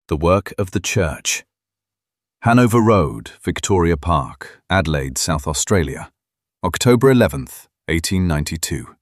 The Work of the Church. Hanover Road, Victoria Park, Adelaide, South Australia, October 11th, 1892.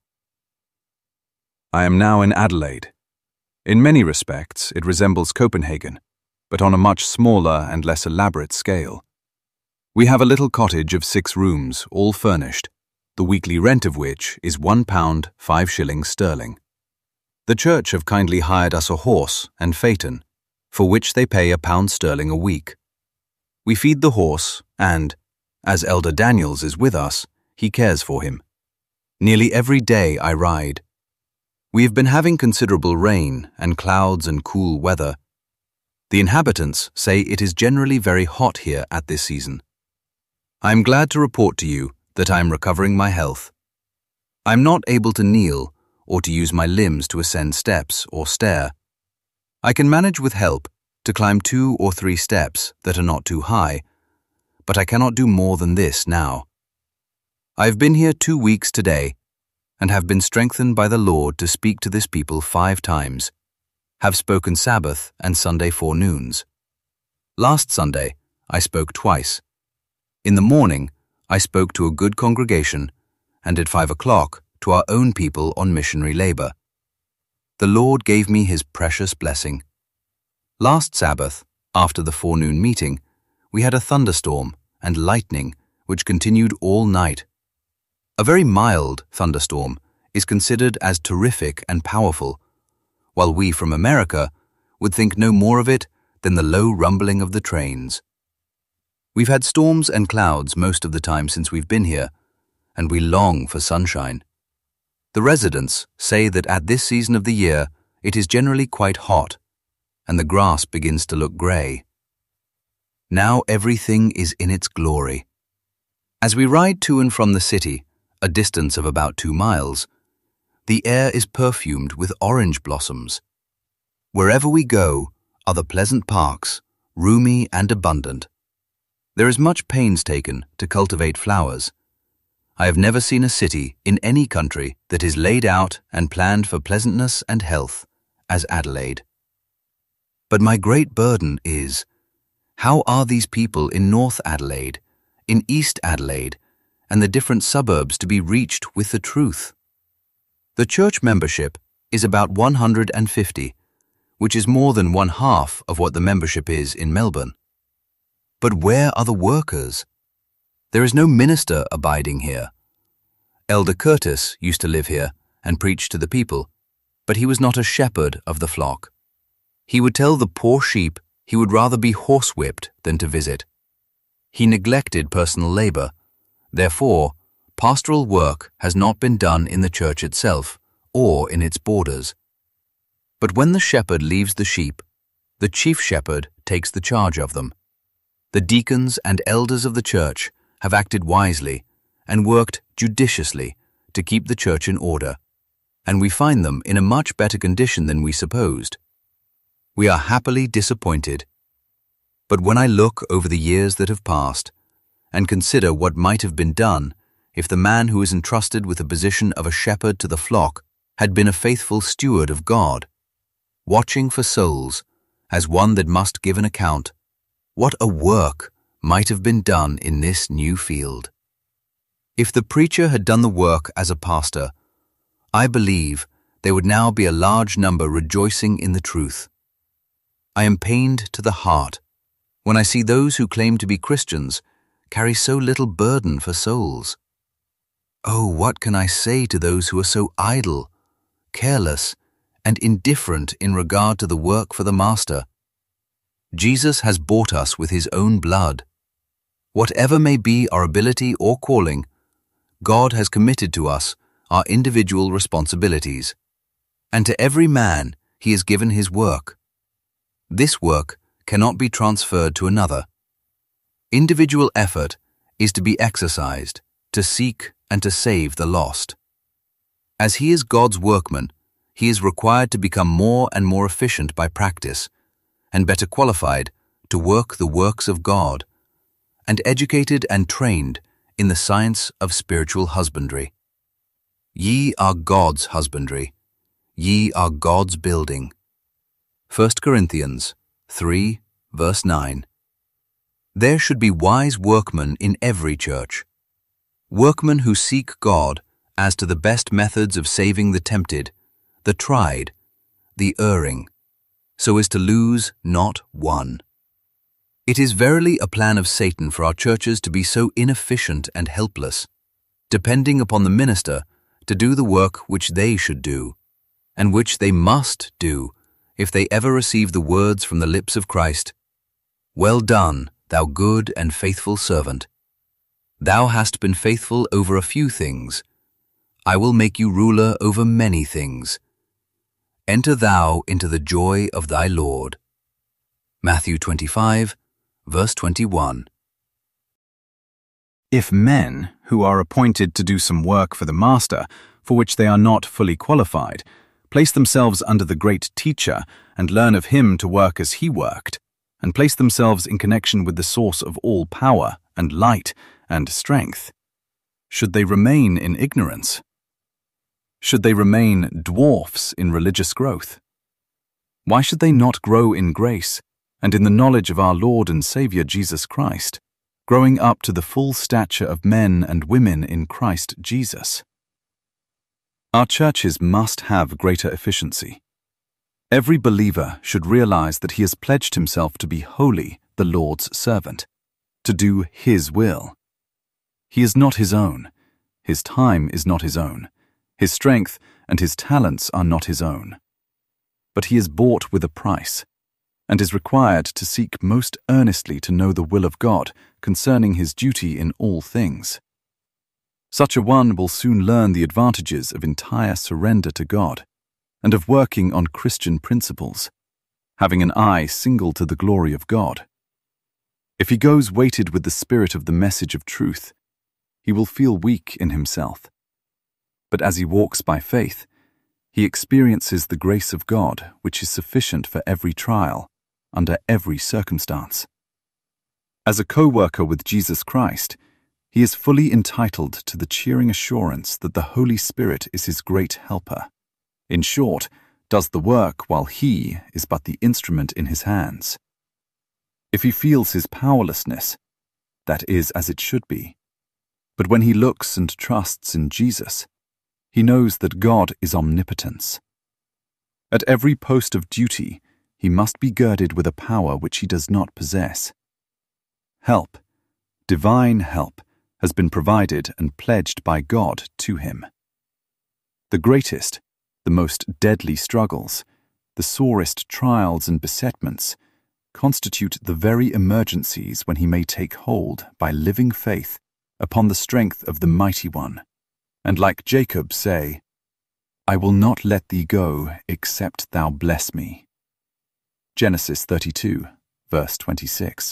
I am now in Adelaide. In many respects, it resembles Copenhagen, but on a much smaller and less elaborate scale. We have a little cottage of 6 rooms, all furnished, the weekly rent of which is £1, 5 shillings sterling. The church have kindly hired us a horse and phaeton, for which they pay £1 sterling a week. We feed the horse and, as Elder Daniels is with us, he cares for him. Nearly every day I ride. We have been having considerable rain and clouds and cool weather. The inhabitants say it is generally very hot here at this season. I am glad to report to you that I am recovering my health. I am not able to kneel or to use my limbs to ascend steps or stair. I can manage with help to climb 2 or 3 steps that are not too high, but I cannot do more than this now. I have been here 2 weeks today and have been strengthened by the Lord to speak to this people 5 times, have spoken Sabbath and Sunday forenoons. Last Sunday, I spoke twice. In the morning, I spoke to a good congregation, and at 5 o'clock to our own people on missionary labor. The Lord gave me his precious blessing. Last Sabbath, after the forenoon meeting, we had a thunderstorm and lightning which continued all night. A very mild thunderstorm is considered as terrific and powerful, while we from America would think no more of it than the low rumbling of the trains. We've had storms and clouds most of the time since we've been here, and we long for sunshine. The residents say that at this season of the year it is generally quite hot, and the grass begins to look grey. Now everything is in its glory. As we ride to and from the city, a distance of about 2 miles, the air is perfumed with orange blossoms. Wherever we go are the pleasant parks, roomy and abundant. There is much pains taken to cultivate flowers. I have never seen a city in any country that is laid out and planned for pleasantness and health as Adelaide. But my great burden is, how are these people in North Adelaide, in East Adelaide, and the different suburbs to be reached with the truth? The church membership is about 150, which is more than 1/2 of what the membership is in Melbourne. But where are the workers? There is no minister abiding here. Elder Curtis used to live here and preach to the people, but he was not a shepherd of the flock. He would tell the poor sheep he would rather be horsewhipped than to visit. He neglected personal labor. Therefore, pastoral work has not been done in the church itself or in its borders. But when the shepherd leaves the sheep, the chief shepherd takes the charge of them. The deacons and elders of the church have acted wisely and worked judiciously to keep the church in order, and we find them in a much better condition than we supposed. We are happily disappointed. But when I look over the years that have passed and consider what might have been done if the man who is entrusted with the position of a shepherd to the flock had been a faithful steward of God, watching for souls as one that must give an account, what a work might have been done in this new field. If the preacher had done the work as a pastor, I believe there would now be a large number rejoicing in the truth. I am pained to the heart when I see those who claim to be Christians carry so little burden for souls. Oh, what can I say to those who are so idle, careless, and indifferent in regard to the work for the Master? Jesus has bought us with his own blood. Whatever may be our ability or calling, God has committed to us our individual responsibilities, and to every man he has given his work. This work cannot be transferred to another. Individual effort is to be exercised to seek and to save the lost. As he is God's workman, he is required to become more and more efficient by practice, and better qualified to work the works of God, and educated and trained in the science of spiritual husbandry. Ye are God's husbandry, ye are God's building. 1 Corinthians 3, verse 9. There should be wise workmen in every church, workmen who seek God as to the best methods of saving the tempted, the tried, the erring, so as to lose not one. It is verily a plan of Satan for our churches to be so inefficient and helpless, depending upon the minister to do the work which they should do, and which they must do if they ever receive the words from the lips of Christ, "Well done, thou good and faithful servant. Thou hast been faithful over a few things. I will make you ruler over many things. Enter thou into the joy of thy Lord." Matthew 25, verse 21. If men, who are appointed to do some work for the master, for which they are not fully qualified, place themselves under the great teacher and learn of him to work as he worked, and place themselves in connection with the source of all power and light and strength, should they remain in ignorance? Should they remain dwarfs in religious growth? Why should they not grow in grace and in the knowledge of our Lord and Saviour Jesus Christ, growing up to the full stature of men and women in Christ Jesus? Our churches must have greater efficiency. Every believer should realize that he has pledged himself to be wholly the Lord's servant, to do His will. He is not his own. His time is not his own. His strength and his talents are not his own. But he is bought with a price, and is required to seek most earnestly to know the will of God concerning his duty in all things. Such a one will soon learn the advantages of entire surrender to God, and of working on Christian principles, having an eye single to the glory of God. If he goes weighted with the spirit of the message of truth, he will feel weak in himself. But as he walks by faith, he experiences the grace of God, which is sufficient for every trial, under every circumstance. As a co-worker with Jesus Christ, he is fully entitled to the cheering assurance that the Holy Spirit is his great helper. In short, does the work while he is but the instrument in his hands. If he feels his powerlessness, that is as it should be. But when he looks and trusts in Jesus, he knows that God is omnipotence. At every post of duty, he must be girded with a power which he does not possess. Help, divine help, has been provided and pledged by God to him. The greatest, the most deadly struggles, the sorest trials and besetments, constitute the very emergencies when he may take hold by living faith upon the strength of the Mighty One, and like Jacob say, "I will not let thee go except thou bless me." Genesis 32, verse 26.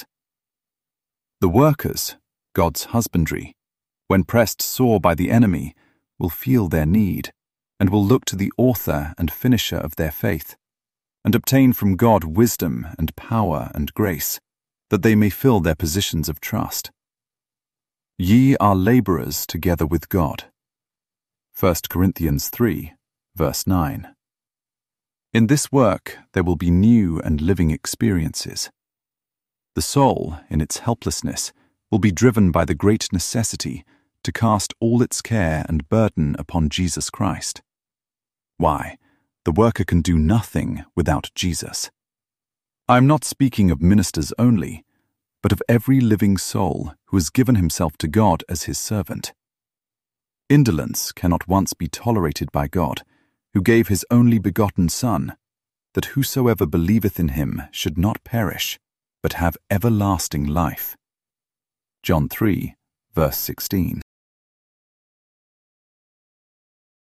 The workers, God's husbandry, when pressed sore by the enemy, will feel their need, and will look to the author and finisher of their faith, and obtain from God wisdom and power and grace, that they may fill their positions of trust. Ye are laborers together with God. 1 Corinthians 3, verse 9. In this work there will be new and living experiences. The soul, in its helplessness, will be driven by the great necessity to cast all its care and burden upon Jesus Christ. Why, the worker can do nothing without Jesus. I am not speaking of ministers only, but of every living soul who has given himself to God as his servant. Indolence cannot once be tolerated by God, who gave his only begotten Son, that whosoever believeth in him should not perish, but have everlasting life. John 3, verse 16.